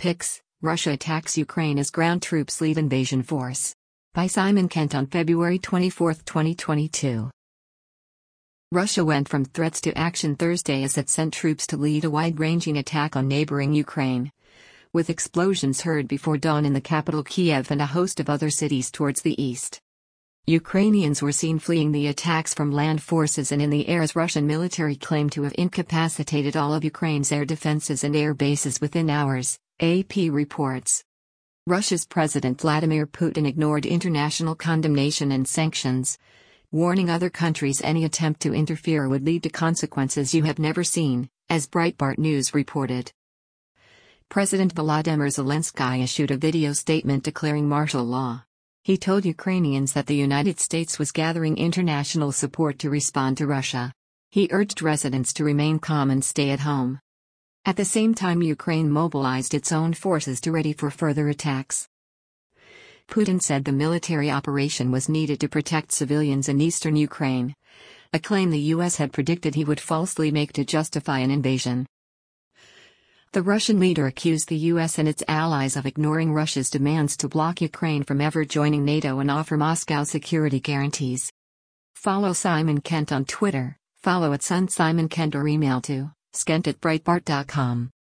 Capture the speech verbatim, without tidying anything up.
Pics, Russia attacks Ukraine as ground troops lead invasion force. By Simon Kent on February twenty-fourth, twenty twenty-two. Russia went from threats to action Thursday as it sent troops to lead a wide-ranging attack on neighboring Ukraine, with explosions heard before dawn in the capital Kiev and a host of other cities towards the east. Ukrainians were seen fleeing the attacks from land forces and in the air as Russian military claimed to have incapacitated all of Ukraine's air defenses and air bases within hours, A P reports. Russia's President Vladimir Putin ignored international condemnation and sanctions, warning other countries any attempt to interfere would lead to consequences you have never seen, as Breitbart News reported. President Volodymyr Zelensky issued a video statement declaring martial law. He told Ukrainians that the United States was gathering international support to respond to Russia. He urged residents to remain calm and stay at home. At the same time, Ukraine mobilized its own forces to ready for further attacks. Putin said the military operation was needed to protect civilians in eastern Ukraine, a claim the U S had predicted he would falsely make to justify an invasion. The Russian leader accused the U S and its allies of ignoring Russia's demands to block Ukraine from ever joining NATO and offer Moscow security guarantees. Follow Simon Kent on Twitter, follow at Sun Simon Kent or email to skent at breitbart dot com.